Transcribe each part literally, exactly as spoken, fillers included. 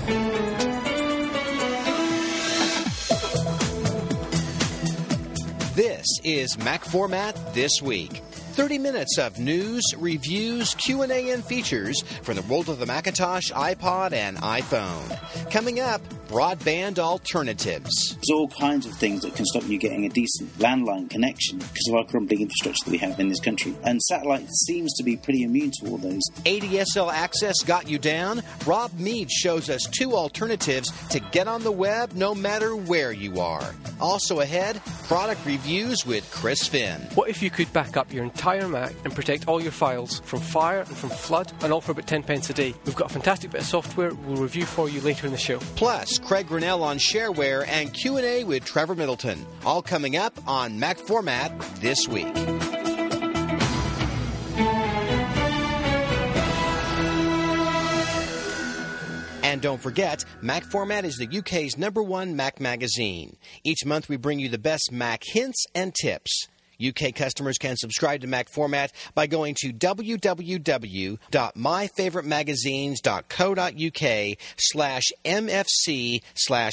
This is Mac Format This Week. thirty minutes of news, reviews, Q and A, and features from the world of the Macintosh, iPod, and iPhone. Coming up, broadband alternatives. There's all kinds of things that can stop you getting a decent landline connection because of our crumbling infrastructure that we have in this country. And satellite seems to be pretty immune to all those. A D S L access got you down? Rob Mead shows us two alternatives to get on the web no matter where you are. Also ahead, product reviews with Chris Finn. What if you could back up your entire Mac and protect all your files from fire and from flood, and all for about ten pence a day? We've got a fantastic bit of software we'll review for you later in the show. Plus, Craig Grinnell on shareware and Q and A with Trevor Middleton. All coming up on Mac Format This Week. And don't forget, Mac Format is the U K's number one Mac magazine. Each month we bring you the best Mac hints and tips. U K customers can subscribe to Mac Format by going to www.myfavoritemagazines.co.uk slash MFC slash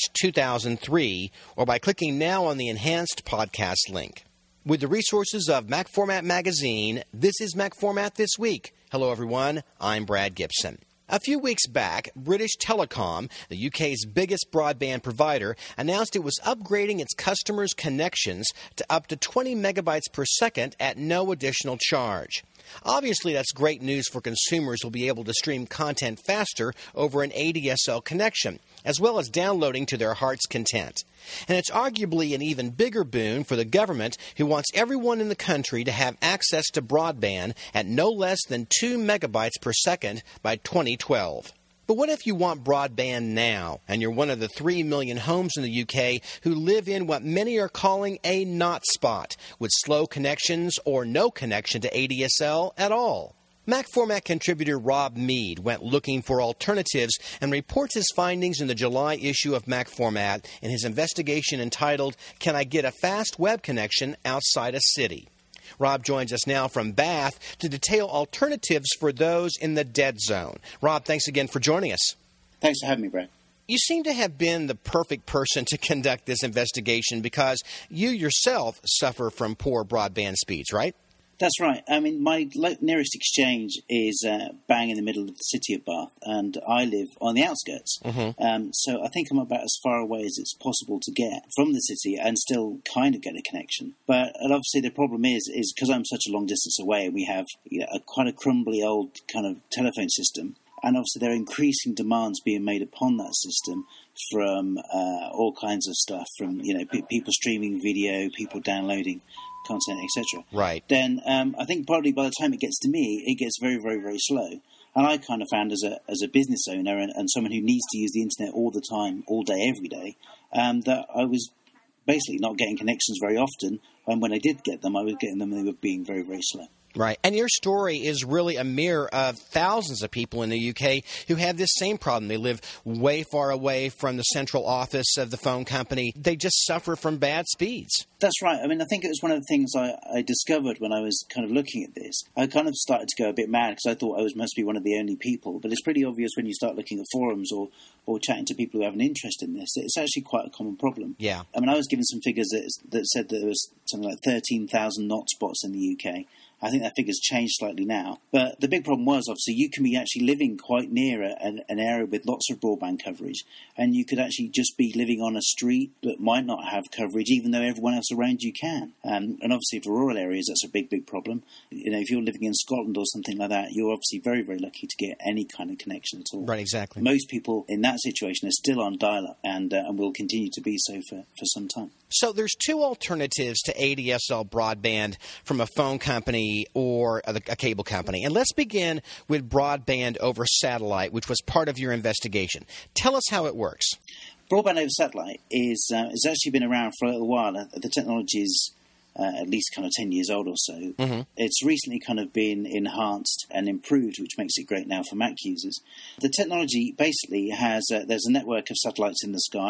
2003 or by clicking now on the enhanced podcast link. With the resources of Mac Format Magazine, this is Mac Format This Week. Hello, everyone. I'm Brad Gibson. A few weeks back, British Telecom, the U K's biggest broadband provider, announced it was upgrading its customers' connections to up to twenty megabytes per second at no additional charge. Obviously, that's great news for consumers who will be able to stream content faster over an A D S L connection, as well as downloading to their heart's content. And it's arguably an even bigger boon for the government, who wants everyone in the country to have access to broadband at no less than two megabytes per second by twenty twelve. But what if you want broadband now, and you're one of the three million homes in the U K who live in what many are calling a not spot, with slow connections or no connection to A D S L at all? Mac Format contributor Rob Mead went looking for alternatives and reports his findings in the July issue of Mac Format in his investigation entitled, Can I Get a Fast Web Connection Outside a City? Rob joins us now from Bath to detail alternatives for those in the dead zone. Rob, thanks again for joining us. Thanks for having me, Brad. You seem to have been the perfect person to conduct this investigation because you yourself suffer from poor broadband speeds, right? That's right. I mean, my nearest exchange is uh, bang in the middle of the city of Bath, and I live on the outskirts. Mm-hmm. Um, so I think I'm about as far away as it's possible to get from the city and still kind of get a connection. But and obviously the problem is, is because I'm such a long distance away, and we have you know, a quite a crumbly old kind of telephone system, and obviously there are increasing demands being made upon that system from uh, all kinds of stuff, from you know p- people streaming video, people downloading content, et cetera. Right. Then um, I think probably by the time it gets to me, it gets very, very, very slow. And I kind of found as a as a business owner and, and someone who needs to use the internet all the time, all day, every day, um, that I was basically not getting connections very often. And when I did get them, I was getting them and they were being very, very slow. Right. And your story is really a mirror of thousands of people in the U K who have this same problem. They live way far away from the central office of the phone company. They just suffer from bad speeds. That's right. I mean, I think it was one of the things I, I discovered when I was kind of looking at this. I kind of started to go a bit mad because I thought I was must be one of the only people. But it's pretty obvious when you start looking at forums or, or chatting to people who have an interest in this. It's actually quite a common problem. Yeah. I mean, I was given some figures that, that said that there was something like thirteen thousand not spots in the U K. I think that figure's changed slightly now. But the big problem was, obviously, you can be actually living quite near a, an, an area with lots of broadband coverage, and you could actually just be living on a street that might not have coverage, even though everyone else around you can. Um, and obviously, for rural areas, that's a big, big problem. You know, if you're living in Scotland or something like that, you're obviously very, very lucky to get any kind of connection at all. Right, exactly. Most people in that situation are still on dial-up, and, uh, and will continue to be so for, for some time. So there's two alternatives to A D S L broadband from a phone company or a, a cable company. And let's begin with broadband over satellite, which was part of your investigation. Tell us how it works. Broadband over satellite is uh, has actually been around for a little while. Uh, the technology is uh, at least kind of ten years old or so. Mm-hmm. It's recently kind of been enhanced and improved, which makes it great now for Mac users. The technology basically has, uh, there's a network of satellites in the sky.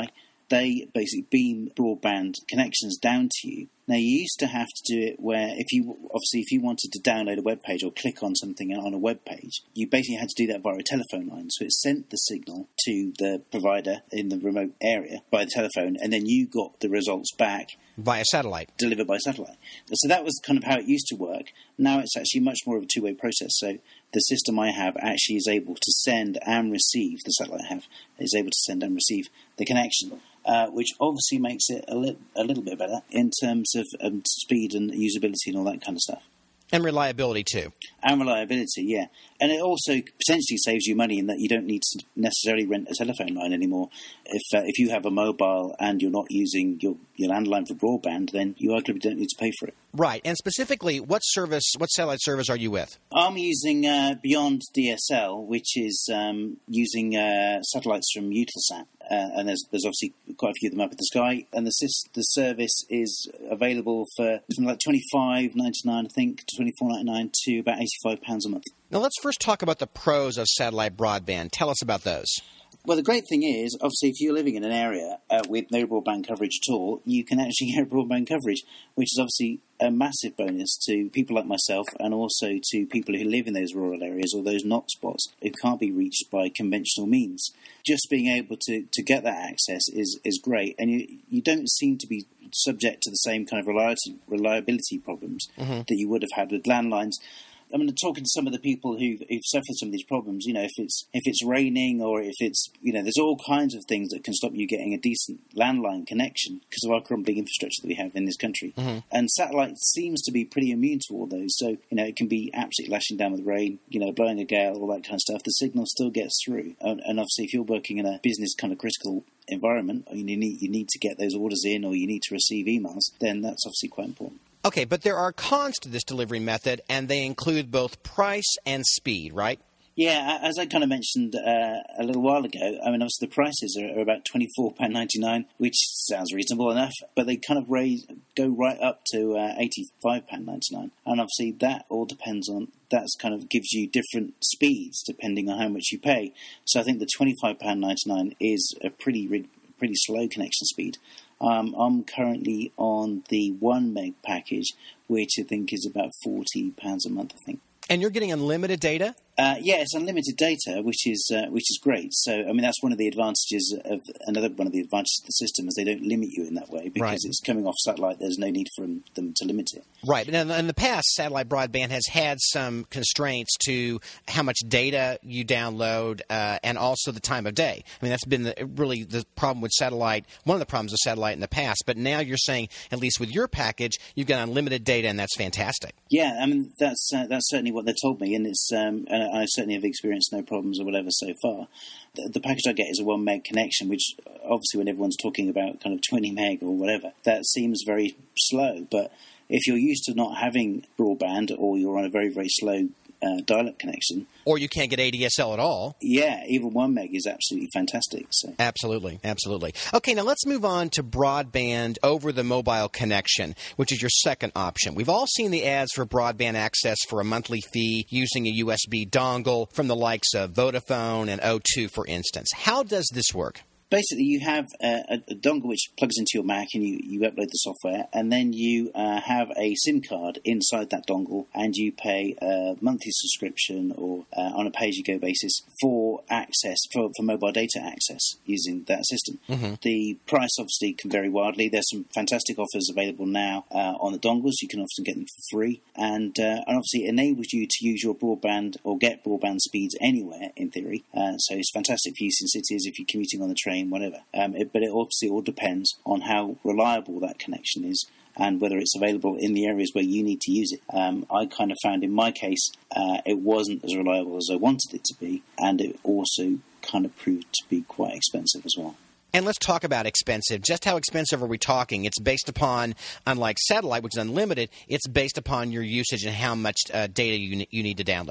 they basically beam broadband connections down to you. Now, you used to have to do it where if you, obviously, if you wanted to download a web page or click on something on a web page, you basically had to do that via a telephone line. So it sent the signal to the provider in the remote area by the telephone, and then you got the results back via satellite. Delivered by satellite. So that was kind of how it used to work. Now it's actually much more of a two-way process. So the system I have actually is able to send and receive, the satellite I have is able to send and receive the connection. Uh, which obviously makes it a, li- a little bit better in terms of um, speed and usability and all that kind of stuff. And reliability, too. And reliability, yeah. And it also potentially saves you money in that you don't need to necessarily rent a telephone line anymore. If uh, if you have a mobile and you're not using your, your landline for broadband, then you arguably don't need to pay for it. Right. And specifically, what service, what satellite service are you with? I'm using uh, Beyond D S L, which is um, using uh, satellites from Eutelsat. Uh, and there's there's obviously quite a few of them up in the sky. And the the service is available for from like twenty-five ninety-nine, I think, to twenty-four ninety-nine to about eighty-five pounds a month. Now, let's first talk about the pros of satellite broadband. Tell us about those. Well, the great thing is, obviously, if you're living in an area uh, with no broadband coverage at all, you can actually get broadband coverage, which is obviously a massive bonus to people like myself and also to people who live in those rural areas or those not spots who can't be reached by conventional means. Just being able to, to get that access is, is great, and you, you don't seem to be subject to the same kind of reliability, reliability problems mm-hmm. that you would have had with landlines. I mean, talking to some of the people who've, who've suffered some of these problems, you know, if it's if it's raining or if it's, you know, there's all kinds of things that can stop you getting a decent landline connection because of our crumbling infrastructure that we have in this country. Mm-hmm. And satellite seems to be pretty immune to all those. So, you know, it can be absolutely lashing down with rain, you know, blowing a gale, all that kind of stuff. The signal still gets through. And, and obviously, if you're working in a business kind of critical environment, or you need you need to get those orders in or you need to receive emails, then that's obviously quite important. Okay, but there are cons to this delivery method, and they include both price and speed, right? Yeah, as I kind of mentioned uh, a little while ago, I mean, obviously the prices are, are about twenty-four pounds ninety-nine, which sounds reasonable enough, but they kind of raise, go right up to uh, eighty-five pounds ninety-nine. And obviously that all depends on, that kind of gives you different speeds depending on how much you pay. So I think the twenty-five pounds ninety-nine is a pretty, pretty slow connection speed. Um, I'm currently on the one meg package, which I think is about forty pounds a month, I think. And you're getting unlimited data? Uh, yeah, it's unlimited data, which is uh, which is great. So, I mean, that's one of the advantages of another one of the advantages of the system is they don't limit you in that way because right. it's coming off satellite. There's no need for them, them to limit it. Right. And in the past, satellite broadband has had some constraints to how much data you download uh, and also the time of day. I mean, that's been the, really the problem with satellite. One of the problems with satellite in the past. But now you're saying, at least with your package, you've got unlimited data, and that's fantastic. Yeah, I mean, that's uh, that's certainly what they told me, and it's um, and I certainly have experienced no problems or whatever so far. The, the package I get is a one meg connection, which obviously when everyone's talking about kind of twenty meg or whatever, that seems very slow. But if you're used to not having broadband or you're on a very, very slow uh, dial-up connection... Or you can't get A D S L at all. Yeah, even one meg is absolutely fantastic. So. Absolutely, absolutely. Okay, now let's move on to broadband over the mobile connection, which is your second option. We've all seen the ads for broadband access for a monthly fee using a U S B dongle from the likes of Vodafone and O two, for instance. How does this work? Basically, you have a, a dongle which plugs into your Mac and you, you upload the software, and then you uh, have a SIM card inside that dongle, and you pay a monthly subscription or uh, on a pay-as-you-go basis for access, for, for mobile data access using that system. Mm-hmm. The price obviously can vary wildly. There's some fantastic offers available now uh, on the dongles. You can often get them for free, and, uh, and obviously it enables you to use your broadband or get broadband speeds anywhere, in theory. Uh, so it's fantastic for use in cities if you're commuting on the train, whatever. Um, it, but it obviously all depends on how reliable that connection is and whether it's available in the areas where you need to use it. Um, I kind of found in my case uh, it wasn't as reliable as I wanted it to be, and it also kind of proved to be quite expensive as well. And let's talk about expensive. Just how expensive are we talking? It's based upon, unlike satellite, which is unlimited, it's based upon your usage and how much uh, data you, you need to download.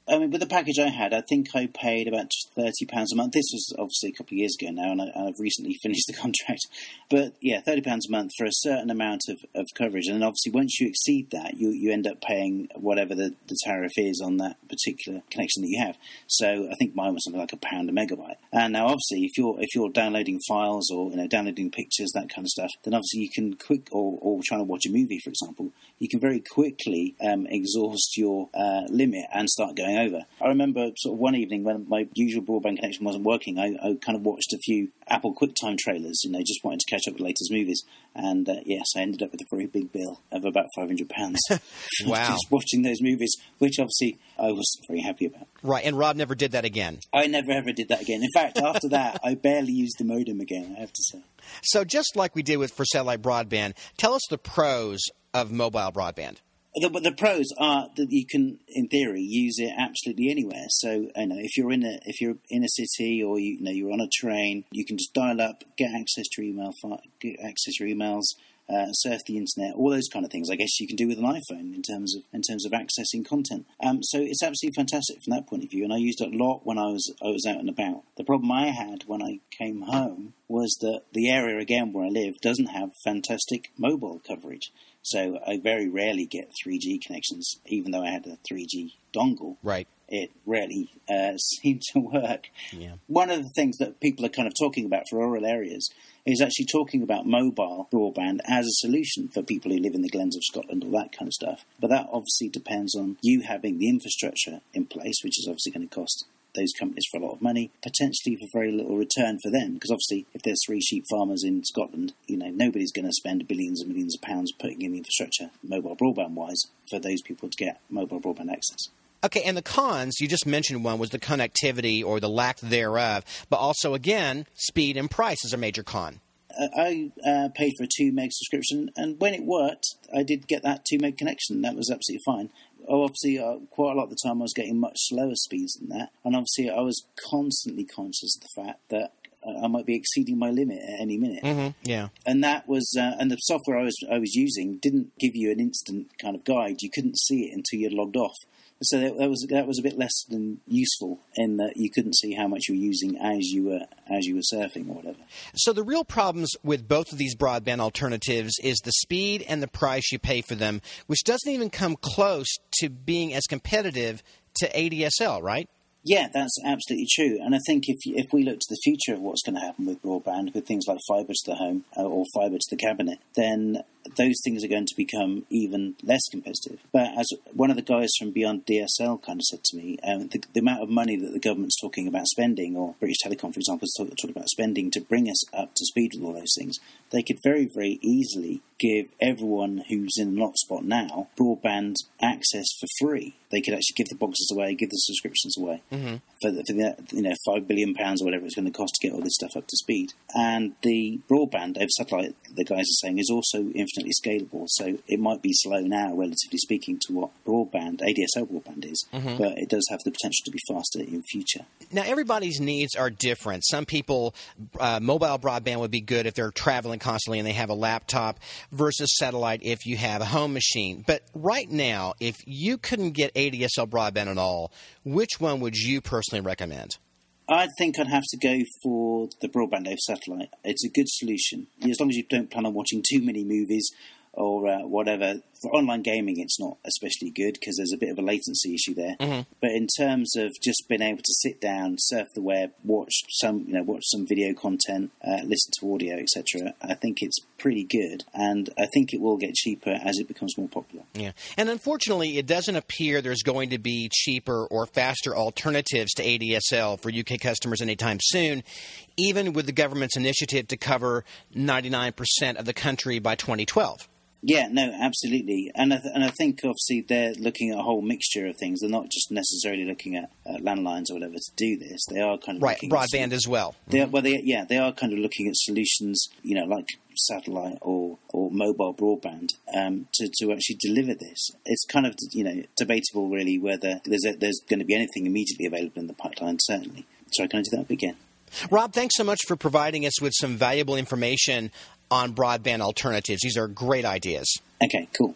I mean, with the package I had, I think I paid about thirty pounds a month. This was obviously a couple of years ago now, and I, I've recently finished the contract. But yeah, thirty pounds a month for a certain amount of, of coverage. And then obviously once you exceed that, you, you end up paying whatever the, the tariff is on that particular connection that you have. So I think mine was something like a pound a megabyte. And now obviously if you're if you're downloading files or you know downloading pictures, that kind of stuff, then obviously you can quick or, or trying to watch a movie, for example, you can very quickly um, exhaust your uh, limit and start going over. I remember sort of one evening when my usual broadband connection wasn't working, I, I kind of watched a few Apple QuickTime trailers, you know, just wanting to catch up with the latest movies. And uh, yes, I ended up with a very big bill of about five hundred pounds. Wow. Just watching those movies, which obviously I was very happy about. Right, and Rob never did that again. I never ever did that again. In fact, after that, I barely used the modem again, I have to say. So just like we did with for satellite broadband, tell us the pros of mobile broadband. The, the pros are that you can, in theory, use it absolutely anywhere. So, you know, if you're in a if you're in a city or you, you know you're on a train, you can just dial up, get access to your email, get access to your emails, uh, surf the internet, all those kind of things. I guess you can do with an iPhone in terms of in terms of accessing content. Um, so it's absolutely fantastic from that point of view. And I used it a lot when I was I was out and about. The problem I had when I came home was that the area again where I live doesn't have fantastic mobile coverage. So I very rarely get three G connections, even though I had a three G dongle. Right. It rarely uh, seemed to work. Yeah. One of the things that people are kind of talking about for rural areas is actually talking about mobile broadband as a solution for people who live in the Glens of Scotland, all that kind of stuff. But that obviously depends on you having the infrastructure in place, which is obviously going to cost those companies for a lot of money, potentially for very little return for them. Because obviously, if there's three sheep farmers in Scotland, you know, nobody's going to spend billions and millions of pounds putting in the infrastructure, mobile broadband-wise, for those people to get mobile broadband access. Okay, and the cons, you just mentioned one, was the connectivity or the lack thereof, but also, again, speed and price is a major con. Uh, I uh, paid for a two meg subscription, and when it worked, I did get that two meg connection. That was absolutely fine. Obviously, uh, quite a lot of the time I was getting much slower speeds than that, and obviously I was constantly conscious of the fact that uh, I might be exceeding my limit at any minute. Mm-hmm. Yeah, and that was, uh, and the software I was I was using didn't give you an instant kind of guide. You couldn't see it until you'd logged off. So that, that was that was a bit less than useful in that you couldn't see how much you were using as you were as you were surfing or whatever. So the real problems with both of these broadband alternatives is the speed and the price you pay for them, which doesn't even come close to being as competitive to A D S L, right? Yeah, that's absolutely true. And I think if if we look to the future of what's going to happen with broadband, with things like fibre to the home uh, or fibre to the cabinet, then those things are going to become even less competitive. But as one of the guys from Beyond D S L kind of said to me, um, the, the amount of money that the government's talking about spending, or British Telecom, for example, is talking talk about spending to bring us up to speed with all those things, they could very, very easily give everyone who's in an hotspot now broadband access for free. They could actually give the boxes away, give the subscriptions away mm-hmm. for, the, for the, you know five billion pounds or whatever it's going to cost to get all this stuff up to speed. And the broadband over satellite, the guys are saying, is also infinitely scalable. So it might be slow now, relatively speaking, to what broadband, A D S L broadband is, mm-hmm. but it does have the potential to be faster in future. Now, everybody's needs are different. Some people, uh, mobile broadband would be good if they're traveling constantly and they have a laptop, versus satellite if you have a home machine. But right now, if you couldn't get A D S L broadband at all, which one would you personally recommend? I think I'd have to go for the broadband over satellite. It's a good solution. As long as you don't plan on watching too many movies or uh, whatever. For online gaming, it's not especially good because there's a bit of a latency issue there. Mm-hmm. But in terms of just being able to sit down, surf the web, watch some, you know, watch some video content, uh, listen to audio, et cetera, I think it's pretty good, and I think it will get cheaper as it becomes more popular. Yeah, and unfortunately, it doesn't appear there's going to be cheaper or faster alternatives to A D S L for U K customers anytime soon, even with the government's initiative to cover ninety-nine percent of the country by twenty twelve. Yeah, no, absolutely. And I, th- and I think, obviously, they're looking at a whole mixture of things. They're not just necessarily looking at uh, landlines or whatever to do this. They are kind of right, looking broadband at... as well. They are, well, they, yeah, they are kind of looking at solutions, you know, like satellite or, or mobile broadband um, to, to actually deliver this. It's kind of, you know, debatable, really, whether there's, a, there's going to be anything immediately available in the pipeline, certainly. Sorry, can I do that again? Rob, thanks so much for providing us with some valuable information on broadband alternatives. These are great ideas. Okay, cool.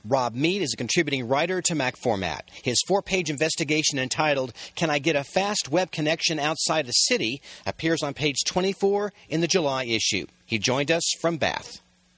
Rob Mead is a contributing writer to Mac Format. His four-page investigation entitled, Can I Get a Fast Web Connection Outside the City? Appears on page twenty-four in the July issue. He joined us from Bath.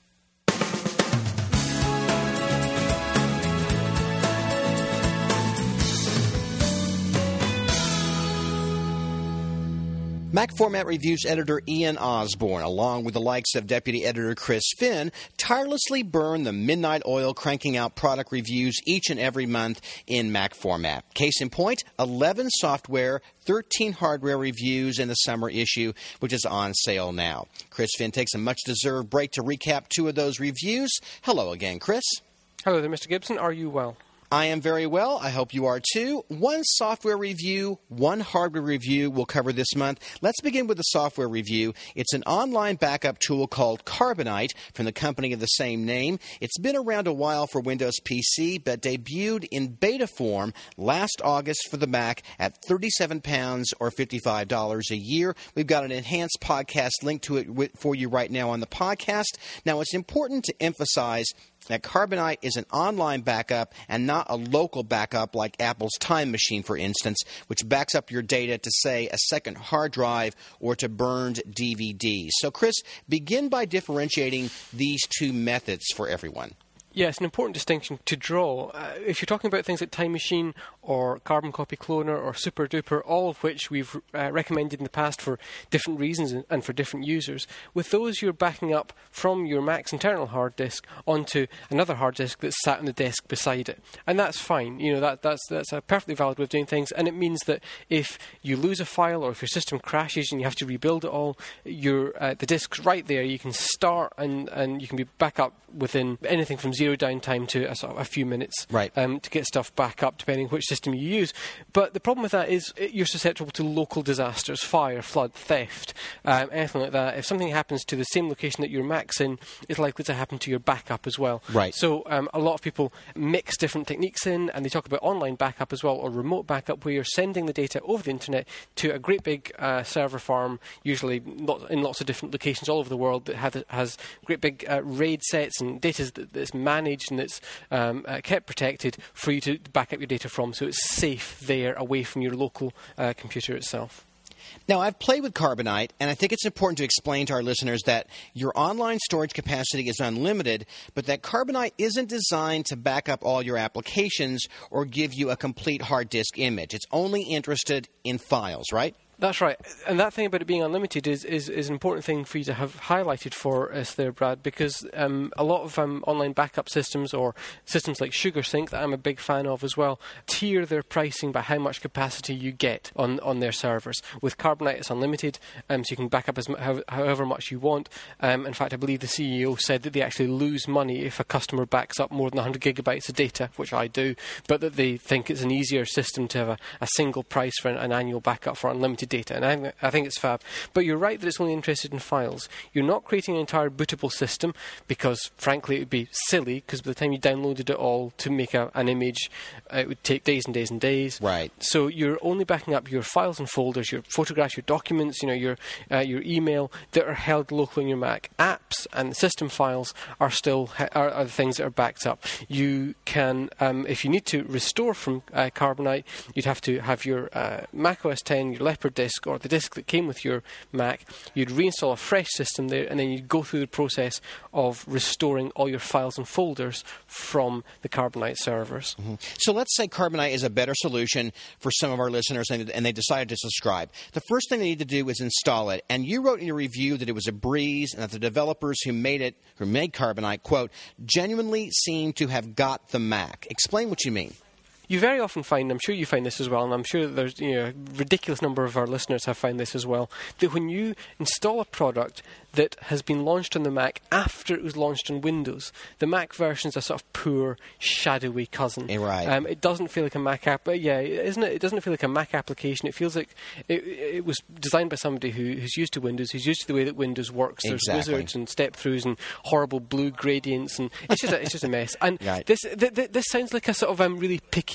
Mac Format Reviews editor Ian Osborne, along with the likes of deputy editor Chris Finn, tirelessly burn the midnight oil cranking out product reviews each and every month in Mac Format. Case in point, eleven software, thirteen hardware reviews in the summer issue, which is on sale now. Chris Finn takes a much-deserved break to recap two of those reviews. Hello again, Chris. Hello there, Mister Gibson. Are you well? I am very well. I hope you are too. One software review, one hardware review we'll cover this month. Let's begin with the software review. It's an online backup tool called Carbonite from the company of the same name. It's been around a while for Windows P C, but debuted in beta form last August for the Mac at thirty-seven pounds or fifty-five dollars a year. We've got an enhanced podcast link to it for you right now on the podcast. Now, it's important to emphasize that Carbonite is an online backup and not a local backup like Apple's Time Machine, for instance, which backs up your data to, say, a second hard drive or to burned D V Ds. So, Chris, begin by differentiating these two methods for everyone. Yeah, it's an important distinction to draw. Uh, if you're talking about things like Time Machine or Carbon Copy Cloner or Super Duper, all of which we've uh, recommended in the past for different reasons and for different users, with those you're backing up from your Mac's internal hard disk onto another hard disk that's sat on the desk beside it. And that's fine. You know, that, that's, that's a perfectly valid way of doing things, and it means that if you lose a file or if your system crashes and you have to rebuild it all, your, uh, the disk's right there. You can start and, and you can be back up within anything from zero downtime to a, sort of a few minutes right. um, to get stuff back up, depending which system you use. But the problem with that is it, you're susceptible to local disasters, fire, flood, theft, um, anything like that. If something happens to the same location that your Mac's in, it's likely to happen to your backup as well. Right. So um, a lot of people mix different techniques in, and they talk about online backup as well, or remote backup, where you're sending the data over the internet to a great big uh, server farm, usually lot, in lots of different locations all over the world, that has, has great big uh, RAID sets and data that's managed and it's um, uh, kept protected for you to back up your data from, so it's safe there away from your local uh, computer itself. Now, I've played with Carbonite, and I think it's important to explain to our listeners that your online storage capacity is unlimited, but that Carbonite isn't designed to back up all your applications or give you a complete hard disk image. It's only interested in files, right? That's right. And that thing about it being unlimited is, is, is an important thing for you to have highlighted for us there, Brad, because um, a lot of um, online backup systems or systems like SugarSync, that I'm a big fan of as well, tier their pricing by how much capacity you get on, on their servers. With Carbonite, it's unlimited, um, so you can back up as m- however much you want. Um, in fact, I believe the C E O said that they actually lose money if a customer backs up more than one hundred gigabytes of data, which I do, but that they think it's an easier system to have a, a single price for an, an annual backup for unlimited data, and I, I think it's fab. But you're right that it's only interested in files. You're not creating an entire bootable system because, frankly, it would be silly, because by the time you downloaded it all to make a, an image, uh, it would take days and days and days. Right. So you're only backing up your files and folders, your photographs, your documents, you know, your uh, your email that are held locally on your Mac. Apps and system files are still ha- are, are the things that are backed up. You can, um, if you need to restore from uh, Carbonite, you'd have to have your uh, Mac O S ten, your Leopard disk, or the disk that came with your Mac. You'd reinstall a fresh system there, and then you'd go through the process of restoring all your files and folders from the Carbonite servers. Mm-hmm. So let's say Carbonite is a better solution for some of our listeners, and, and they decided to subscribe. The first thing they need to do is install it. And you wrote in your review that it was a breeze, and that the developers who made it, who made Carbonite, quote, genuinely seem to have got the Mac. Explain what you mean. You very often find, I'm sure you find this as well, and I'm sure that there's, you know, a ridiculous number of our listeners have found this as well, that when you install a product that has been launched on the Mac after it was launched on Windows, the Mac version is a sort of poor, shadowy cousin. Right. Um, it doesn't feel like a Mac app. Yeah, isn't it? It doesn't feel like a Mac application. It feels like it, it was designed by somebody who, who's used to Windows, who's used to the way that Windows works. There's exactly. wizards and step-throughs and horrible blue gradients, and it's just a, it's just a mess. And right. this th- th- this sounds like a sort of um, really picky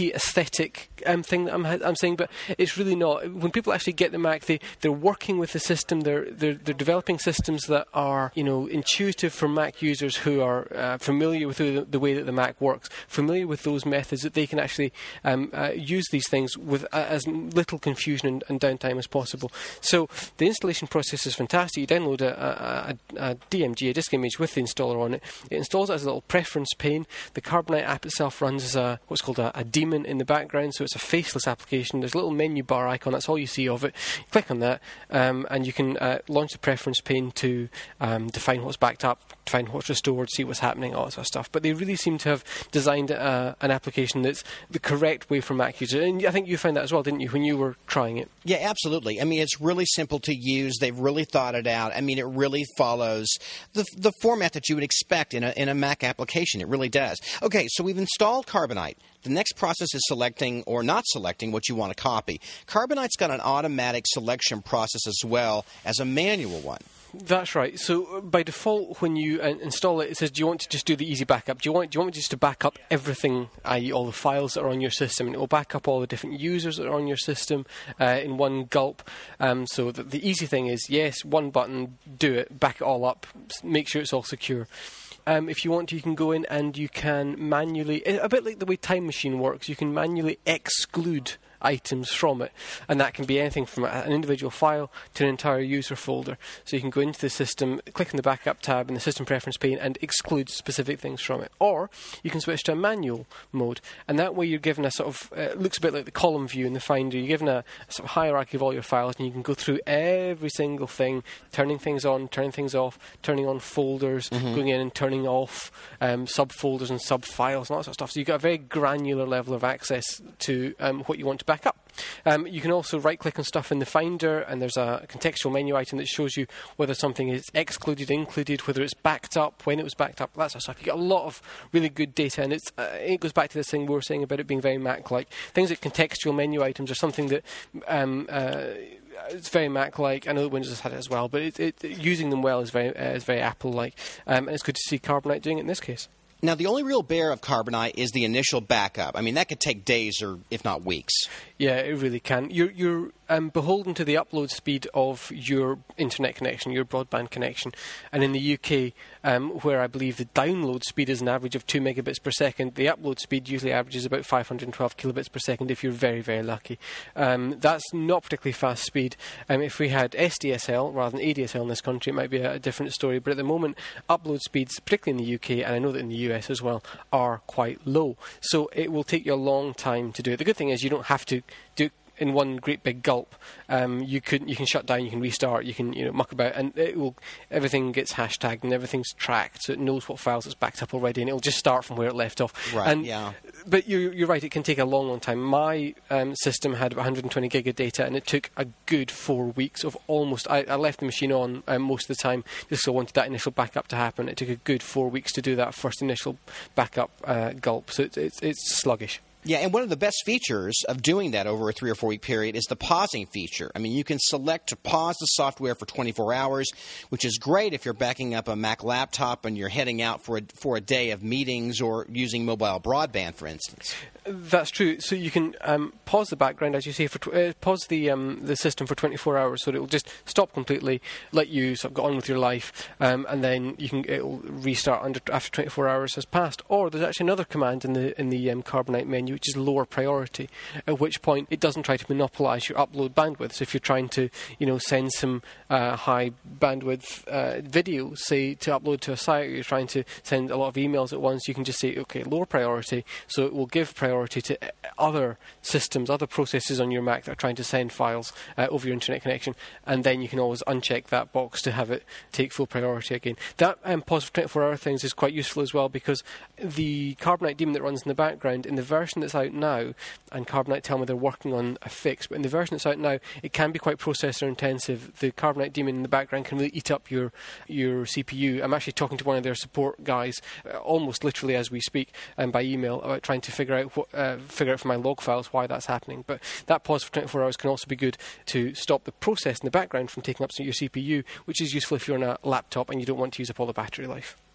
the aesthetic um, thing that I'm, I'm saying, but it's really not. When people actually get the Mac, they, they're working with the system, they're, they're, they're developing systems that are, you know, intuitive for Mac users who are uh, familiar with the, the way that the Mac works, familiar with those methods, that they can actually um, uh, use these things with uh, as little confusion and, and downtime as possible. So the installation process is fantastic. You download a, a, a, a D M G, a disk image with the installer on it. It installs it as a little preference pane. The Carbonite app itself runs as a, what's called a, a daemon in the background, so it's a faceless application. There's a little menu bar icon, that's all you see of it. You click on that, um, and you can uh, launch the preference pane to um, define what's backed up, define what's restored, see what's happening, all that sort of stuff. But they really seem to have designed uh, an application that's the correct way for Mac users. And I think you found that as well, didn't you, when you were trying it? Yeah, absolutely. I mean, it's really simple to use. They've really thought it out. I mean, it really follows the the format that you would expect in a in a Mac application. It really does. Okay, so we've installed Carbonite. The next process is selecting or not selecting what you want to copy. Carbonite's got an automatic selection process as well as a manual one. That's right. So by default, when you uh, install it, it says, do you want to just do the easy backup? Do you want do you want me just to back up everything, that is all the files that are on your system? And it will back up all the different users that are on your system uh, in one gulp. Um, so the, the easy thing is, yes, one button, do it, back it all up, make sure it's all secure. Um, if you want to, you can go in and you can manually, a bit like the way Time Machine works, you can manually exclude items from it, and that can be anything from an individual file to an entire user folder. So you can go into the system, click on the backup tab in the system preference pane and exclude specific things from it. Or you can switch to a manual mode, and that way you're given a sort of, uh, it looks a bit like the column view in the Finder. You're given a, a sort of hierarchy of all your files, and you can go through every single thing, turning things on, turning things off, turning on folders, mm-hmm. going in and turning off um, subfolders and sub-files and all that sort of stuff. So you've got a very granular level of access to um, what you want to back up. Um, you can also right-click on stuff in the Finder, and there's a contextual menu item that shows you whether something is excluded, included, whether it's backed up, when it was backed up, that sort of stuff. You get a lot of really good data, and it's, uh, it goes back to this thing we were saying about it being very Mac-like. Things like contextual menu items are something that um, uh, it's very Mac-like. I know that Windows has had it as well, but it, it, using them well is very uh, is very Apple-like, um, and it's good to see Carbonite doing it in this case. Now, the only real bear of Carbonite is the initial backup. I mean, that could take days or, if not, weeks. Yeah, it really can. You're, you're um, beholden to the upload speed of your internet connection, your broadband connection. And in the U K, um, where I believe the download speed is an average of two megabits per second, the upload speed usually averages about five hundred twelve kilobits per second if you're very, very lucky. Um, that's not particularly fast speed. Um, if we had S D S L rather than A D S L in this country, it might be a, a different story. But at the moment, upload speeds, particularly in the U K, and I know that in the U S as well, are quite low. So it will take you a long time to do it. The good thing is you don't have to do it in one great big gulp. Um, you could you can shut down, you can restart, you can you know muck about, and it will everything gets hashtagged and everything's tracked, so it knows what files it's backed up already, and it'll just start from where it left off. Right. And, yeah. But you're, you're right, it can take a long, long time. My um, system had one hundred twenty gig of data, and it took a good four weeks of almost. I, I left the machine on um, most of the time just so I wanted that initial backup to happen. It took a good four weeks to do that first initial backup uh, gulp, so it's, it's, it's sluggish. Yeah, and one of the best features of doing that over a three or four week period is the pausing feature. I mean, you can select to pause the software for twenty-four hours, which is great if you're backing up a Mac laptop and you're heading out for a, for a day of meetings or using mobile broadband, for instance. That's true. So you can um, pause the background, as you say, for tw- uh, pause the um, the system for twenty-four hours, so it will just stop completely, let you sort of go on with your life, um, and then you can it will restart under, after twenty-four hours has passed. Or there's actually another command in the in the um, Carbonite menu, which is lower priority, at which point it doesn't try to monopolise your upload bandwidth. So if you're trying to, you know, send some uh, high bandwidth uh, video, say, to upload to a site, or you're trying to send a lot of emails at once, you can just say, okay, lower priority, so it will give priority to other systems, other processes on your Mac that are trying to send files uh, over your internet connection, and then you can always uncheck that box to have it take full priority again. That um, pause for twenty-four hour things is quite useful as well, because the Carbonite daemon that runs in the background, in the version that's out now, and Carbonite tell me they're working on a fix, but in the version that's out now, it can be quite processor intensive. The Carbonite daemon in the background can really eat up your your C P U. I'm actually talking to one of their support guys, uh, almost literally as we speak, um, by email, about trying to figure out what Uh, figure out from my log files why that's happening. But that pause for twenty-four hours can also be good to stop the process in the background from taking up your C P U, which is useful if you're on a laptop and you don't want to use up all the battery life.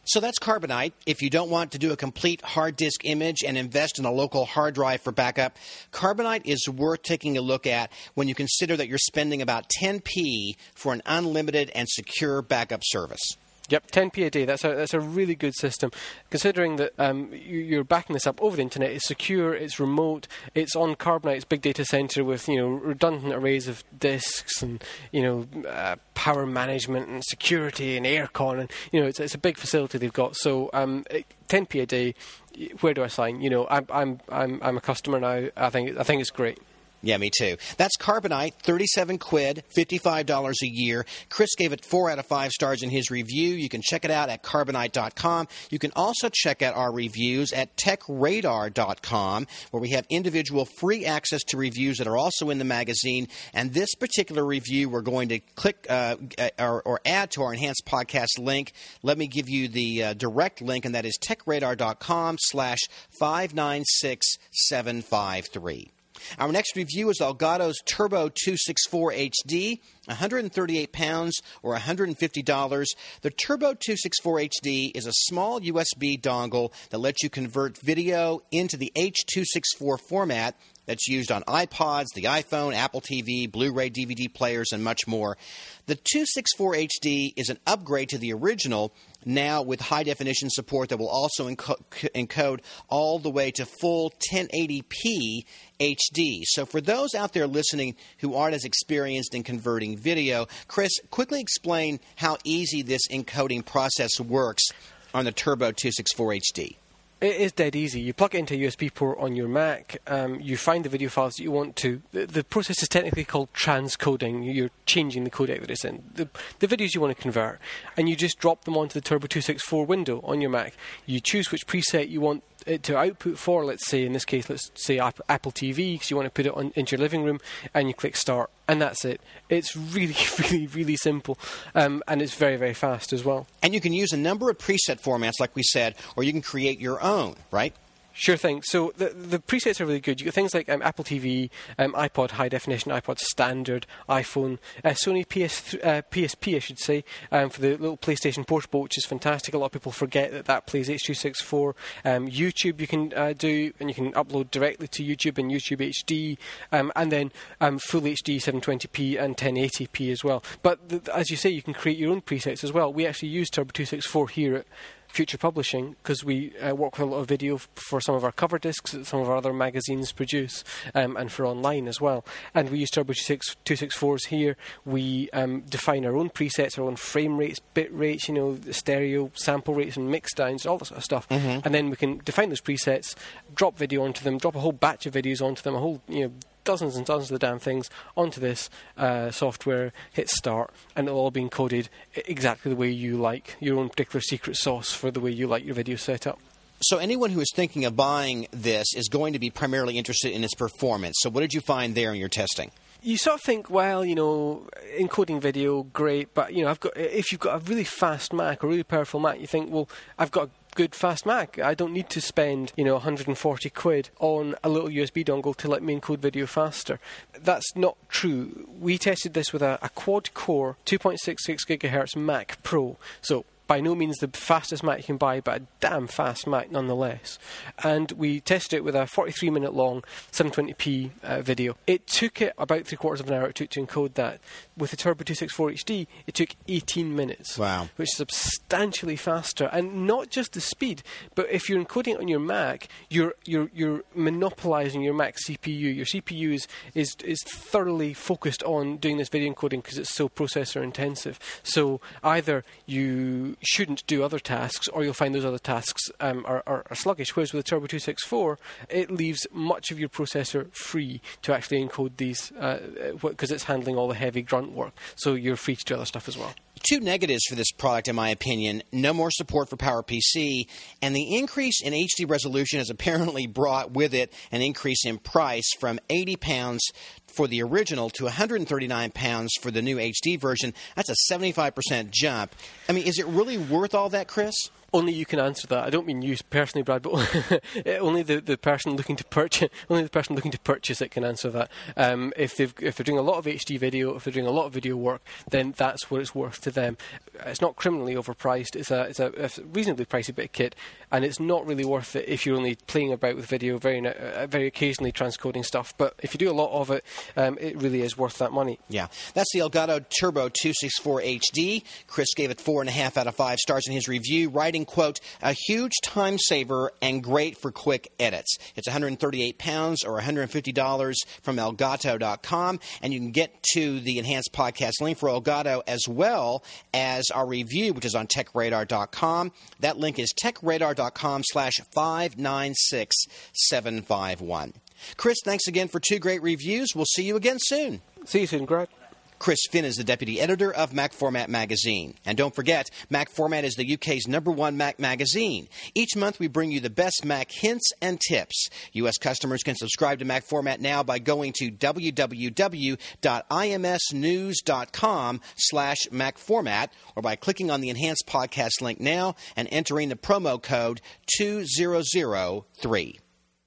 So that's Carbonite. If you don't want to do a complete hard disk image and invest in a local hard drive for backup, Carbonite is worth taking a look at when you consider that you're spending about ten p for an unlimited and secure backup service. Yep, ten p a day. That's a that's a really good system, considering that um, you, you're backing this up over the internet. It's secure, it's remote, it's on Carbonite's big data center with you know redundant arrays of disks and you know uh, power management and security and aircon, and you know it's it's a big facility they've got. So um, ten p a day. Where do I sign? You know, I'm I'm I'm I'm a customer now. I think I think it's great. Yeah, me too. That's Carbonite, thirty-seven quid, fifty-five dollars a year. Chris gave it four out of five stars in his review. You can check it out at carbonite dot com. You can also check out our reviews at tech radar dot com, where we have individual free access to reviews that are also in the magazine. And this particular review, we're going to click uh, or, or add to our enhanced podcast link. Let me give you the uh, direct link, and that is tech radar dot com slash five nine six seven five three. Our next review is Elgato's Turbo two sixty-four H D, one hundred thirty-eight pounds or one hundred fifty dollars. The Turbo two sixty-four H D is a small U S B dongle that lets you convert video into the H two sixty-four format that's used on iPods, the iPhone, Apple T V, Blu-ray, D V D players, and much more. The two sixty-four H D is an upgrade to the original, now with high-definition support that will also enco- encode all the way to full ten eighty p H D. So for those out there listening who aren't as experienced in converting video, Chris, quickly explain how easy this encoding process works on the Turbo two sixty-four H D. It is dead easy. You plug it into a U S B port on your Mac, um, you find the video files that you want to. The, the process is technically called transcoding. You're changing the codec that it's in. The, the videos you want to convert, and you just drop them onto the Turbo two sixty-four window on your Mac. You choose which preset you want it to output for. Let's say, in this case, let's say Apple T V, because you want to put it on into your living room, and you click Start, and that's it. It's really, really, really simple, um, and it's very, very fast as well. And you can use a number of preset formats, like we said, or you can create your own, right? Sure thing. So the the presets are really good. You get things like um, Apple T V, um, iPod High Definition, iPod Standard, iPhone, uh, Sony P S th- uh, P S P, I should say, um, for the little PlayStation Portable, which is fantastic. A lot of people forget that that plays H two sixty-four. Um, YouTube you can uh, do, and you can upload directly to YouTube in YouTube H D, um, and then um, full H D seven twenty p and ten eighty p as well. But th- as you say, you can create your own presets as well. We actually use Turbo two sixty-four here at Future Publishing, because we uh, work with a lot of video f- for some of our cover discs that some of our other magazines produce, um, and for online as well. And we use Turbo two sixty-fours here. We um, define our own presets, our own frame rates, bit rates, you know, stereo sample rates and mix downs, all that sort of stuff. Mm-hmm. And then we can define those presets, drop video onto them, drop a whole batch of videos onto them, a whole, you know, dozens and dozens of the damn things onto this uh, software, hit start, and it'll all be encoded exactly the way you like, your own particular secret sauce for the way you like your video set up. So anyone who is thinking of buying this is going to be primarily interested in its performance. So what did you find there in your testing? You sort of think, well, you know, encoding video, great, but, you know, I've got if you've got a really fast Mac or really powerful Mac, you think, well, I've got a good fast Mac. I don't need to spend, you know, one hundred forty quid on a little U S B dongle to let me encode video faster. That's not true. We tested this with a, a quad-core two point six six gigahertz Mac Pro. So by no means the fastest Mac you can buy, but a damn fast Mac nonetheless. And we tested it with a forty-three minute long seven twenty p uh, video. It took it about three quarters of an hour it took to encode that. With the Turbo two sixty-four H D, it took eighteen minutes. Wow. Which is substantially faster. And not just the speed, but if you're encoding it on your Mac, you're you're you're monopolizing your Mac C P U. Your C P U is is, is thoroughly focused on doing this video encoding because it's so processor intensive. So either you shouldn't do other tasks, or you'll find those other tasks um, are, are, are sluggish. Whereas with the Turbo two sixty-four, it leaves much of your processor free to actually encode these, because uh, it's handling all the heavy grunt work. So you're free to do other stuff as well. Two negatives for this product, in my opinion: no more support for PowerPC, and the increase in H D resolution has apparently brought with it an increase in price from eighty pounds for the original to one hundred thirty-nine pounds for the new H D version. That's a seventy-five percent jump. I mean, is it really worth all that, Chris? Only you can answer that. I don't mean you personally, Brad, but only the, the person looking to purchase only the person looking to purchase it can answer that. Um, if they've if they're doing a lot of H D video, if they're doing a lot of video work, then that's what it's worth to them. It's not criminally overpriced. It's a it's a, a reasonably pricey bit of kit, and it's not really worth it if you're only playing about with video, very uh, very occasionally transcoding stuff. But if you do a lot of it, um, it really is worth that money. Yeah, that's the Elgato Turbo two sixty-four H D. Chris gave it four and a half out of five stars in his review, writing, quote, "A huge time saver and great for quick edits." It's one hundred thirty-eight pounds or one hundred fifty dollars from Elgato dot com, and you can get to the Enhanced Podcast link for Elgato as well as our review, which is on tech radar dot com. That link is tech radar dot com slash five nine six seven five one. Chris, thanks again for two great reviews. We'll see you again soon. See you soon, Brad. Chris Finn is the deputy editor of Mac Format Magazine. And don't forget, Mac Format is the U K's number one Mac magazine. Each month we bring you the best Mac hints and tips. U S customers can subscribe to Mac Format now by going to w w w dot i m s news dot com slash Mac Format or by clicking on the Enhanced Podcast link now and entering the promo code two thousand three.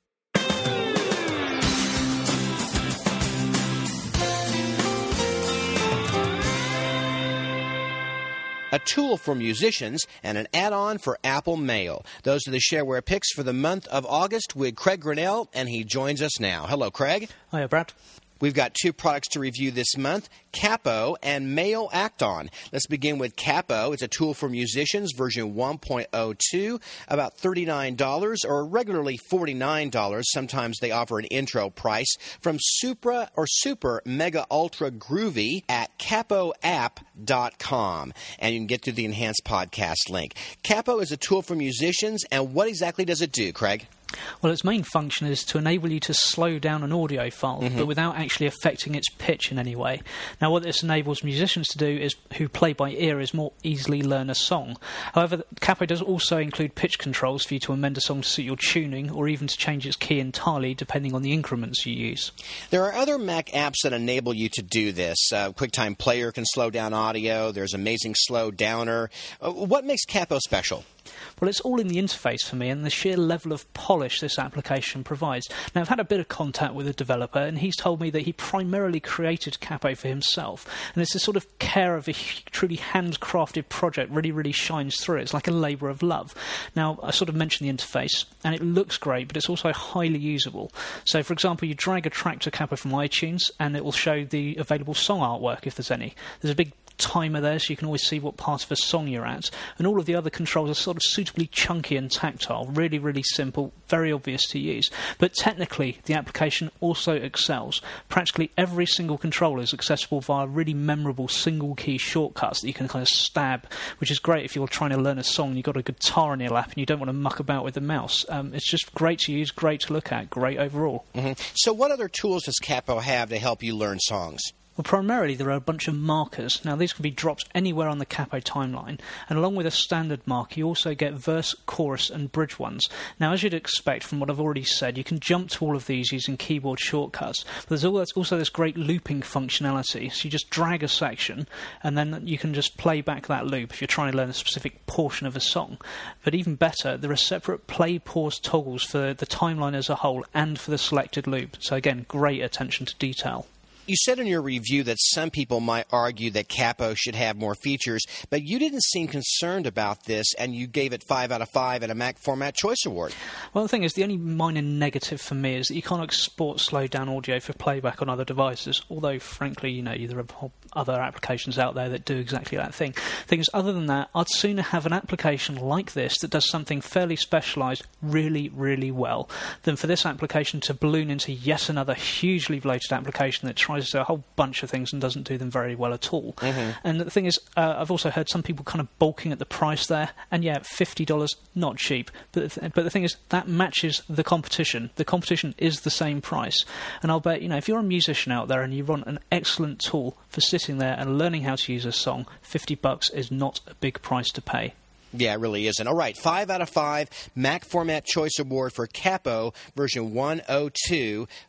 A tool for musicians, and an add-on for Apple Mail. Those are the shareware picks for the month of August with Craig Grinnell, and he joins us now. Hello, Craig. Hiya, Brad. We've got two products to review this month, Capo and Mail Act-On. Let's begin with Capo. It's a tool for musicians, version one point oh two, about thirty-nine dollars or regularly forty-nine dollars. Sometimes they offer an intro price from Supra or Super Mega Ultra Groovy at capo app dot com. And you can get to the Enhanced Podcast link. Capo is a tool for musicians, and what exactly does it do, Craig? Well, its main function is to enable you to slow down an audio file, mm-hmm. but without actually affecting its pitch in any way. Now, what this enables musicians to do is, who play by ear, is more easily learn a song. However, Capo does also include pitch controls for you to amend a song to suit your tuning, or even to change its key entirely, depending on the increments you use. There are other Mac apps that enable you to do this. Uh, QuickTime Player can slow down audio. There's Amazing Slow Downer. Uh, what makes Capo special? Well, it's all in the interface for me and the sheer level of polish this application provides. Now, I've had a bit of contact with a developer, and he's told me that he primarily created Capo for himself. And it's the sort of care of a truly handcrafted project really, really shines through. It's like a labour of love. Now, I sort of mentioned the interface, and it looks great, but it's also highly usable. So, for example, you drag a track to Capo from iTunes, and it will show the available song artwork if there's any. There's a big timer there, so you can always see what part of a song you're at, and all of the other controls are sort of suitably chunky and tactile, really, really simple, very obvious to use. But technically, the application also excels. Practically every single controller is accessible via really memorable single-key shortcuts that you can kind of stab, which is great if you're trying to learn a song and you've got a guitar in your lap and you don't want to muck about with the mouse. Um, it's just great to use, great to look at, great overall. Mm-hmm. So what other tools does Capo have to help you learn songs? Well, primarily there are a bunch of markers. Now, these can be dropped anywhere on the Capo timeline, and along with a standard marker, you also get verse, chorus, and bridge ones. Now, as you'd expect from what I've already said, you can jump to all of these using keyboard shortcuts, but there's also this great looping functionality. So you just drag a section, and then you can just play back that loop if you're trying to learn a specific portion of a song. But even better, there are separate play-pause toggles for the timeline as a whole and for the selected loop. So again, great attention to detail. You said in your review that some people might argue that Capo should have more features, but you didn't seem concerned about this, and you gave it five out of five at a Mac Format Choice Award. Well, the thing is, the only minor negative for me is that you can't export slowed-down audio for playback on other devices, although, frankly, you know, there are other applications out there that do exactly that thing. The thing is, other than that, I'd sooner have an application like this that does something fairly specialised really, really well than for this application to balloon into yet another hugely bloated application that tries to do a whole bunch of things and doesn't do them very well at all. Mm-hmm. And the thing is, uh, I've also heard some people kind of balking at the price there, and yeah, fifty dollars, not cheap. But the, th- but the thing is, that matches the competition. The competition is the same price. And I'll bet, you know, if you're a musician out there and you want an excellent tool for sitting there and learning how to use a song, fifty bucks is not a big price to pay. Yeah, it really isn't. All right, five out of five, Mac Format Choice Award for Capo version one oh two.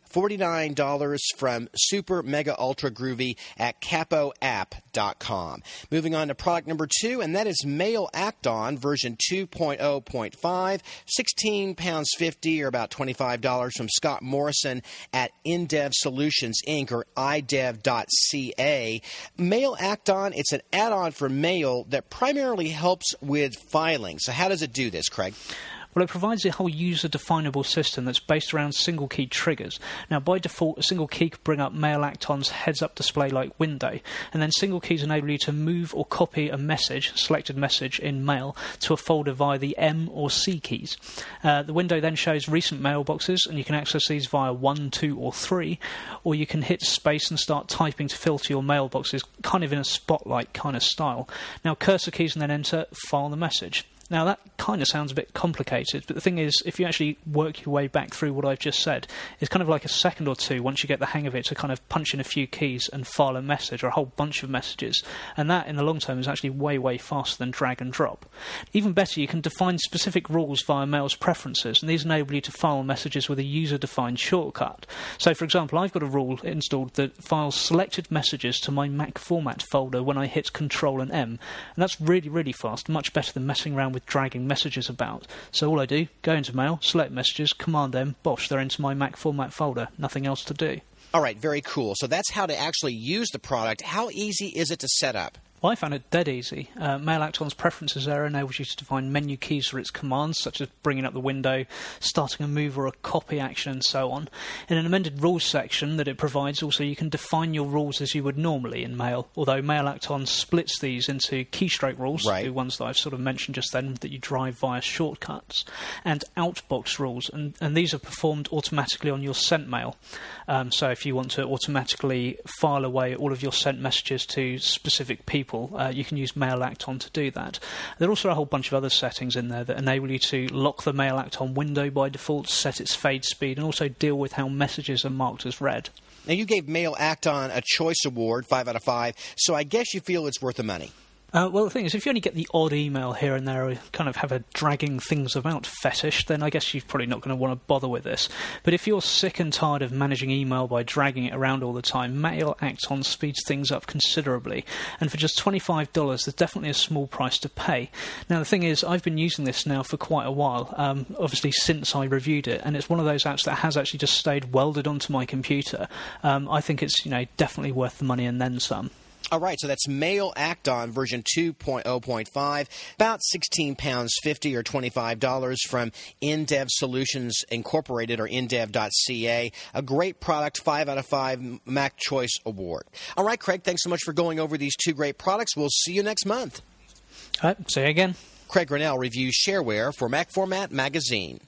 forty-nine dollars from Super Mega Ultra Groovy at capo app dot com. Moving on to product number two, and that is Mail Acton version two point oh point five, sixteen pounds fifty, or about twenty-five dollars from Scott Morrison at InDev Solutions Incorporated, or i dev dot c a. Mail Acton, it's an add-on for mail that primarily helps with filing. So how does it do this, Craig? Well, it provides a whole user-definable system that's based around single-key triggers. Now, by default, a single key could bring up Mail Acton's heads-up display-like window, and then single keys enable you to move or copy a message, selected message in Mail, to a folder via the M or C keys. Uh, the window then shows recent mailboxes, and you can access these via one, two, or three, or you can hit space and start typing to filter your mailboxes, kind of in a spotlight kind of style. Now, cursor keys and then enter, file the message. Now, that kind of sounds a bit complicated, but the thing is, if you actually work your way back through what I've just said, it's kind of like a second or two once you get the hang of it to kind of punch in a few keys and file a message or a whole bunch of messages. And that, in the long term, is actually way, way faster than drag and drop. Even better, you can define specific rules via Mail's preferences, and these enable you to file messages with a user-defined shortcut. So, for example, I've got a rule installed that files selected messages to my Mac format folder when I hit Control and M, and that's really, really fast, much better than messing around with dragging messages about. So all I do, go into Mail, select messages, Command M, bosh, they're into my Mac format folder. Nothing else to do. All right, very cool. So that's how to actually use the product. How easy is it to set up? Well, I found it dead easy. Uh, Mail Acton's preferences area enables you to define menu keys for its commands, such as bringing up the window, starting a move or a copy action, and so on. In an amended rules section that it provides, also you can define your rules as you would normally in Mail, although Mail Acton splits these into keystroke rules, right. the ones that I've sort of mentioned just then, that you drive via shortcuts, and outbox rules, and, and these are performed automatically on your sent mail. Um, so if you want to automatically file away all of your sent messages to specific people, Uh, you can use Mail Acton to do that. There are also a whole bunch of other settings in there that enable you to lock the Mail Acton window by default, set its fade speed, and also deal with how messages are marked as read. Now, you gave Mail Acton a Choice Award, five out of five, so I guess you feel it's worth the money. Uh, well, the thing is, if you only get the odd email here and there, or kind of have a dragging things about fetish, then I guess you're probably not going to want to bother with this. But if you're sick and tired of managing email by dragging it around all the time, Mail Acton speeds things up considerably. And for just twenty-five dollars, there's definitely a small price to pay. Now, the thing is, I've been using this now for quite a while, um, obviously since I reviewed it, and it's one of those apps that has actually just stayed welded onto my computer. Um, I think it's, you know, definitely worth the money and then some. All right, so that's Mail Acton version two point oh point five, about sixteen pounds fifty, or twenty-five dollars from InDev Solutions Incorporated, or in dev dot c a. A great product, five out of five Mac Choice Award. All right, Craig, thanks so much for going over these two great products. We'll see you next month. All right, see you again. Craig Grinnell reviews shareware for Mac Format Magazine.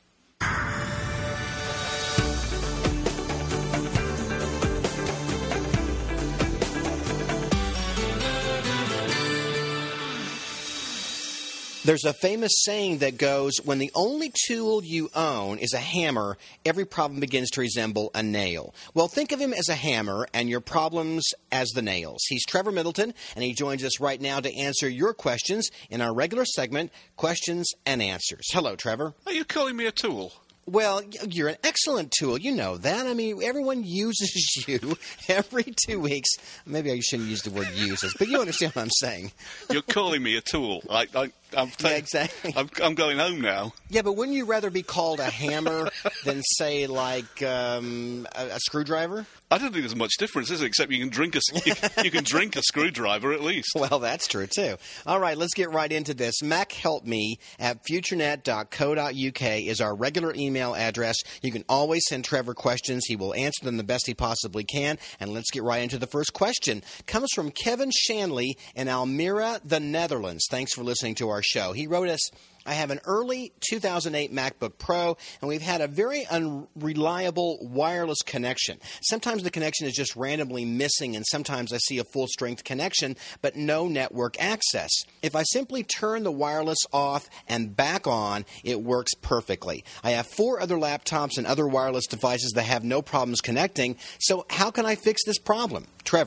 There's a famous saying that goes, when the only tool you own is a hammer, every problem begins to resemble a nail. Well, think of him as a hammer and your problems as the nails. He's Trevor Middleton, and he joins us right now to answer your questions in our regular segment, Questions and Answers. Hello, Trevor. Are you calling me a tool? Well, you're an excellent tool. You know that. I mean, everyone uses you every two weeks. Maybe I shouldn't use the word uses, but you understand what I'm saying. You're calling me a tool. I, I, I'm, yeah, exactly. I'm, I'm going home now. Yeah, but wouldn't you rather be called a hammer than, say, like um, a, a screwdriver? I don't think there's much difference, is it? Except you can drink a you can, you can drink a screwdriver at least. Well, that's true too. All right, let's get right into this. Mac Help Me at futurenet dot co dot u k is our regular email address. You can always send Trevor questions. He will answer them the best he possibly can. And let's get right into the first question. Comes from Kevin Shanley in Almere, the Netherlands. Thanks for listening to our show. He wrote us, I have an early two thousand eight MacBook Pro, and we've had a very unreliable wireless connection. Sometimes the connection is just randomly missing, and sometimes I see a full-strength connection, but no network access. If I simply turn the wireless off and back on, it works perfectly. I have four other laptops and other wireless devices that have no problems connecting, so how can I fix this problem? Trevor.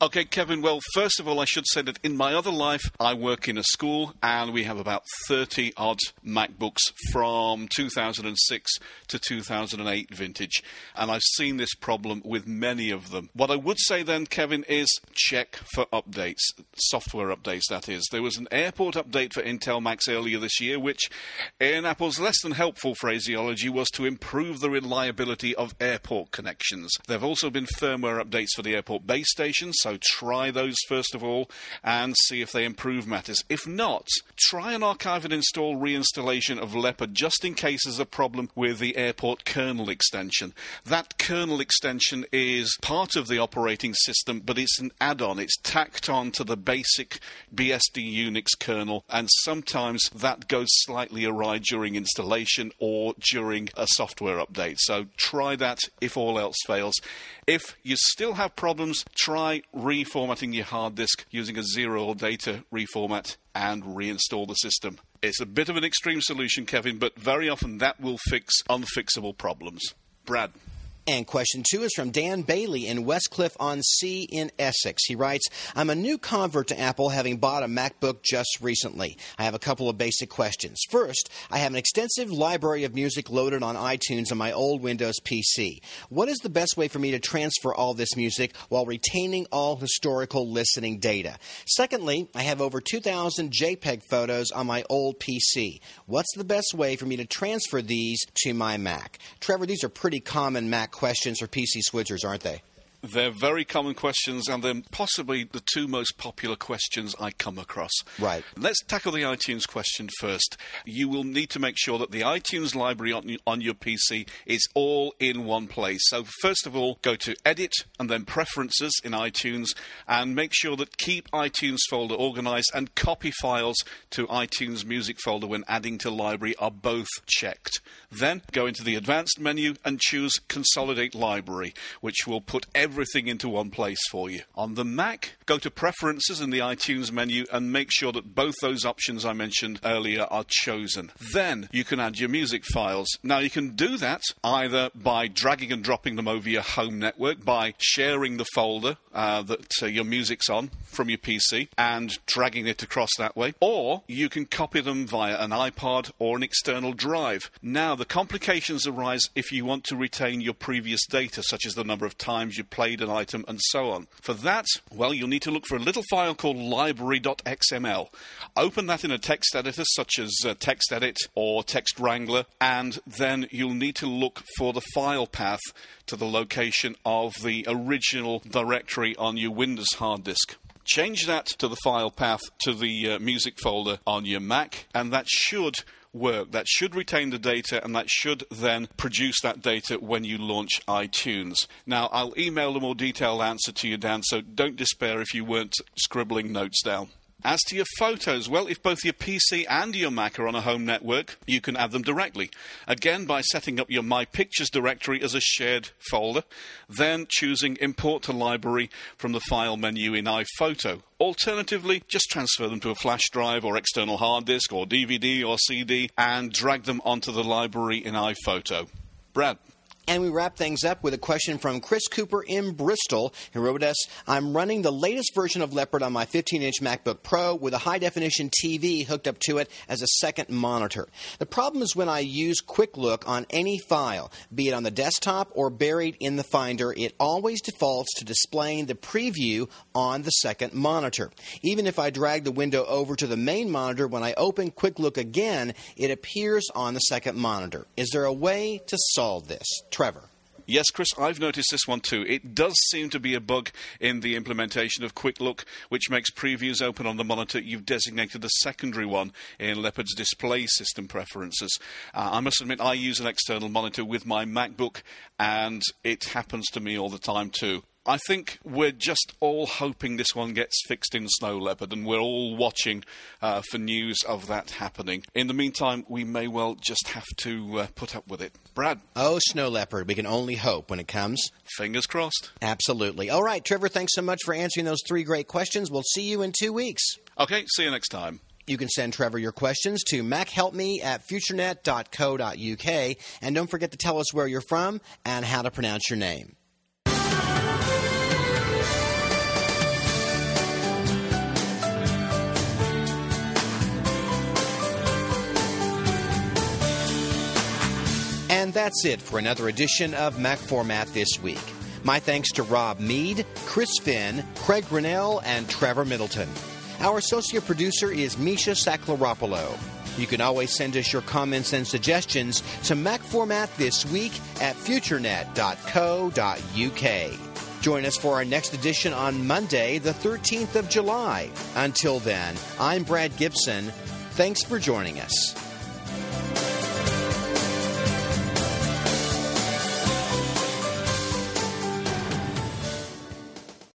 Okay, Kevin, well, first of all, I should say that in my other life, I work in a school, and we have about thirty-odd MacBooks from two thousand six to two thousand eight vintage, and I've seen this problem with many of them. What I would say then, Kevin, is check for updates, software updates, that is. There was an airport update for Intel Macs earlier this year, which, in Apple's less than helpful phraseology, was to improve the reliability of airport connections. There have also been firmware updates for the airport base stations, so So try those first of all and see if they improve matters. If not, try and archive and install reinstallation of Leopard just in case there's a problem with the airport kernel extension. That kernel extension is part of the operating system, but it's an add-on. It's tacked on to the basic B S D Unix kernel, and sometimes that goes slightly awry during installation or during a software update. So try that if all else fails. If you still have problems, try reformatting your hard disk using a zero data reformat and reinstall the system. It's a bit of an extreme solution, Kevin, but very often that will fix unfixable problems. Brad. And question two is from Dan Bailey in Westcliff-on-Sea in Essex. He writes, I'm a new convert to Apple, having bought a MacBook just recently. I have a couple of basic questions. First, I have an extensive library of music loaded on iTunes on my old Windows P C. What is the best way for me to transfer all this music while retaining all historical listening data? Secondly, I have over two thousand JPEG photos on my old P C. What's the best way for me to transfer these to my Mac? Trevor, these are pretty common Mac questions for P C switchers, aren't they? They're very common questions, and they're possibly the two most popular questions I come across. Right. Let's tackle the iTunes question first. You will need to make sure that the iTunes library on, on your P C is all in one place. So first of all, go to Edit and then Preferences in iTunes, and make sure that Keep iTunes folder organized and Copy files to iTunes Music folder when adding to library are both checked. Then go into the Advanced menu and choose Consolidate Library, which will put everything everything into one place for you. On the Mac, go to Preferences in the iTunes menu and make sure that both those options I mentioned earlier are chosen. Then you can add your music files. Now you can do that either by dragging and dropping them over your home network, by sharing the folder uh, that uh, your music's on from your P C and dragging it across that way, or you can copy them via an iPod or an external drive. Now the complications arise if you want to retain your previous data, such as the number of times you played an item and so on. For that, well, you'll need to look for a little file called library dot x m l. Open that in a text editor such as uh, TextEdit or Text Wrangler, and then you'll need to look for the file path to the location of the original directory on your Windows hard disk. Change that to the file path to the uh, music folder on your Mac, and that should work. That should retain the data, and that should then produce that data when you launch iTunes. Now, I'll email a more detailed answer to you, Dan, so don't despair if you weren't scribbling notes down. As to your photos, well, if both your P C and your Mac are on a home network, you can add them directly. Again, by setting up your My Pictures directory as a shared folder, then choosing Import to Library from the File menu in iPhoto. Alternatively, just transfer them to a flash drive or external hard disk or D V D or C D and drag them onto the library in iPhoto. Brad. And we wrap things up with a question from Chris Cooper in Bristol, who wrote us, I'm running the latest version of Leopard on my fifteen-inch MacBook Pro with a high-definition T V hooked up to it as a second monitor. The problem is when I use Quick Look on any file, be it on the desktop or buried in the Finder, it always defaults to displaying the preview on the second monitor. Even if I drag the window over to the main monitor, when I open Quick Look again, it appears on the second monitor. Is there a way to solve this? Trevor. Yes, Chris, I've noticed this one too. It does seem to be a bug in the implementation of Quick Look, which makes previews open on the monitor you've designated a secondary one in Leopard's display system preferences. Uh, I must admit, I use an external monitor with my MacBook, and it happens to me all the time too. I think we're just all hoping this one gets fixed in Snow Leopard, and we're all watching uh, for news of that happening. In the meantime, we may well just have to uh, put up with it. Brad? Oh, Snow Leopard. We can only hope when it comes. Fingers crossed. Absolutely. All right, Trevor, thanks so much for answering those three great questions. We'll see you in two weeks. Okay, see you next time. You can send Trevor your questions to machelpme at futurenet dot co dot u k, and don't forget to tell us where you're from and how to pronounce your name. And that's it for another edition of Mac Format This Week. My thanks to Rob Mead, Chris Finn, Craig Grinnell, and Trevor Middleton. Our associate producer is Misha Saklaropoulos. You can always send us your comments and suggestions to MacFormatThisWeek at futurenet dot co dot uk. Join us for our next edition on Monday, the thirteenth of July. Until then, I'm Brad Gibson. Thanks for joining us.